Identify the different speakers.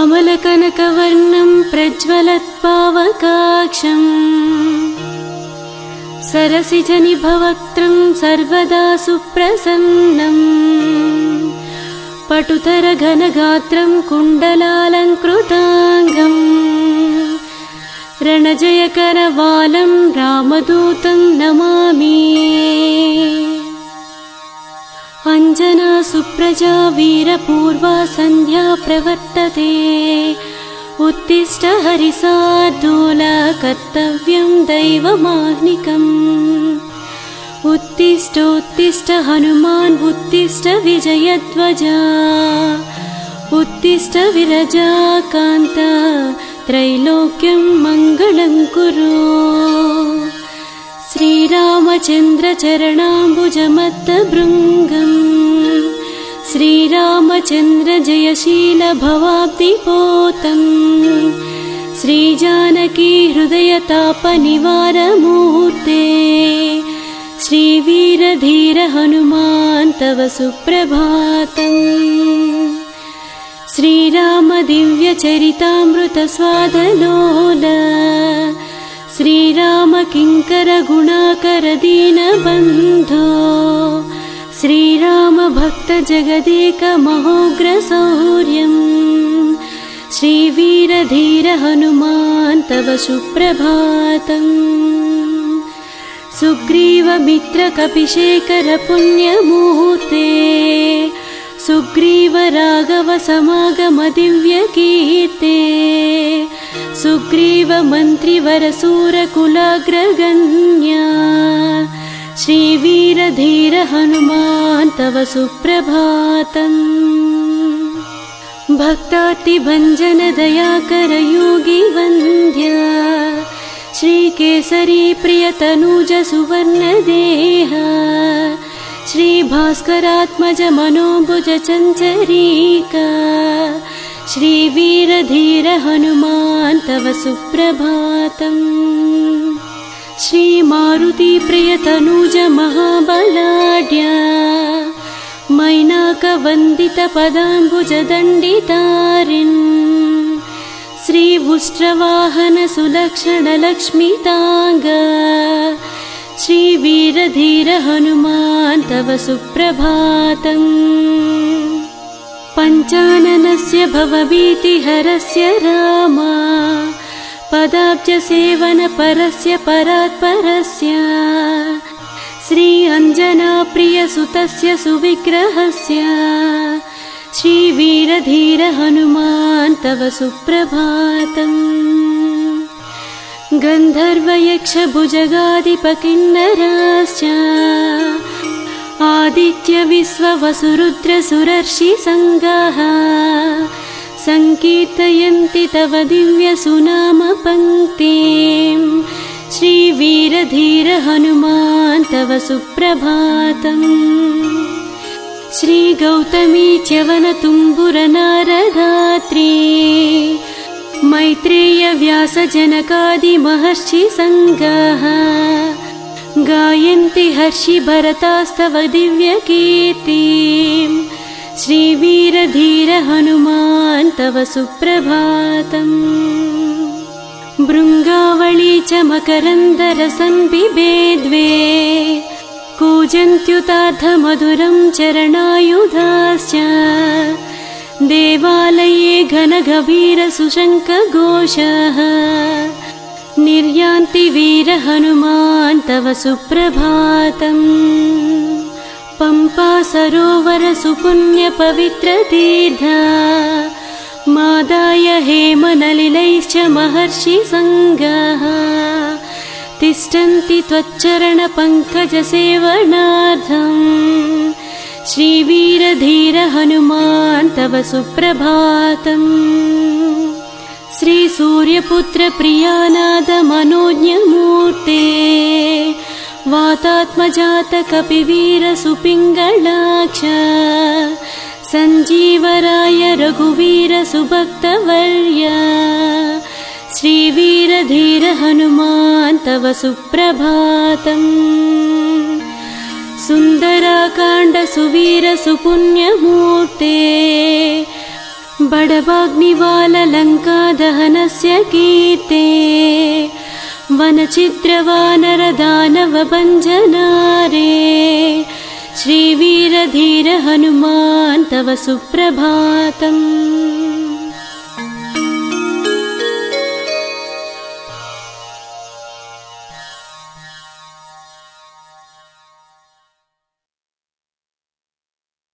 Speaker 1: श्यामलकनकवर्णं प्रज्वलत्पावकाक्षम् सरसिजनिभवक्त्रं सर्वदा सुप्रसन्नम् पटुतरघनगात्रं कुण्डलालङ्कृताङ्गम् रणजयकरवालं रामदूतं नमामि। अञ्जना सुप्रजा वीरपूर्वा सन्ध्या प्रवर्तते उत्तिष्ठ हरिशार्दूल कर्तव्यं दैवमाह्निकम् उत्तिष्ठोत्तिष्ठ हनुमान् उत्तिष्ठ विजयध्वजा उत्तिष्ठ विरजाकान्त त्रैलोक्यं मङ्गलं कुरु। श्रीरामचन्द्र चरणाम्बुजमत्तभृङ्गम् श्रीरामचन्द्र जयशील भवाब्धिपोतम् श्रीजानकी हृदयतापनिवारमूर्ते श्रीवीरधीर हनुमान् तव सुप्रभातम्। श्रीराम दिव्यचरितामृत स्वादलोल श्रीराम किङ्कर गुणाकर दीनबन्धो श्रीराम भक्त जगदेक महोग्रशौर्यम् श्रीवीरधीर हनुमान् तव सुप्रभातम्। सुग्रीव मित्र कपिशेखर पुण्यमूर्ते सुग्रीव राघव समागम दिव्यकीर्ते सुग्रीव मन्त्रिवर सूरकुलाग्रगण्या श्रीवीरधीर हनुमान् तव सुप्रभातम्। भक्तातिभञ्जन दयाकर योगी वन्द्या श्रीकेसरी प्रियतनूज सुवर्णदेह श्रीभास्करात्मज मनोभुज चञ्चरीका श्रीवीरधीर हनुमान् तव सुप्रभातम्। श्रीमारुति प्रियतनूज महाबलाढ्य मैनाकवन्दित पदाम्बुज दण्डितारिन् श्रीवुष्ट्रवाहन सुलक्षण लक्ष्मीतांग श्रीवीरधीर हनुमान् तव सुप्रभातम्। पञ्चाननस्य भवभीतिहरस्य राम पदाब्जसेवन परस्य परात्परस्य श्री अञ्जनाप्रियसुतस्य सुविग्रहस्य श्रीवीरधीर हनुमान् तव सुप्रभातम्। गन्धर्वयक्षभुजगादिपकिन्नराश्च आदित्य विश्ववसुरुद्र सुरर्षि संगाः संकीर्तयन्ति तव दिव्य सुनाम पंक्तिं श्रीवीरधीर हनुमान् तव सुप्रभातम्। श्री गौतमी च्यवन तुम्बुर नारदात्री मैत्रेय व्यास जनकादि महर्षि संगाः गायन्ति हर्षि भरतास्तव दिव्य कीर्तिं श्रीवीरधीर हनुमान् तव सुप्रभातम्। भृङ्गावळी च मकरन्दर संबिभेद्वे कूजन्त्युतार्थमधुरं चरणायुधाश्च देवालये घनगभीर सुशङ्खघोषः निर्यान्ति वीर हनुमान् तव सुप्रभातम्। पम्पा सरोवर सुपुण्य पवित्र तीर्थ मादाय हेमनलिलैश्च महर्षि संगाः तिष्ठन्ति त्वच्चरण पंकज सेवनार्थम् श्रीवीरधीर हनुमान् तव सुप्रभातम्। श्री सूर्यपुत्र प्रियानाद मनोज्ञमूर्ते वातात्मजात कपिवीर सुपिङ्गलाक्ष संजीवराय रघुवीर सुभक्तवर्य श्रीवीरधीर हनुमान् तव सुप्रभातम्। सुन्दराकाण्ड सुवीर सुपुण्यमूर्ते बडवाग्निवाललङ्कादहनस्य कीर्ते वनचित्रवानरदानवभञ्जनारे श्रीवीरधीर हनुमान् तव सुप्रभातम्।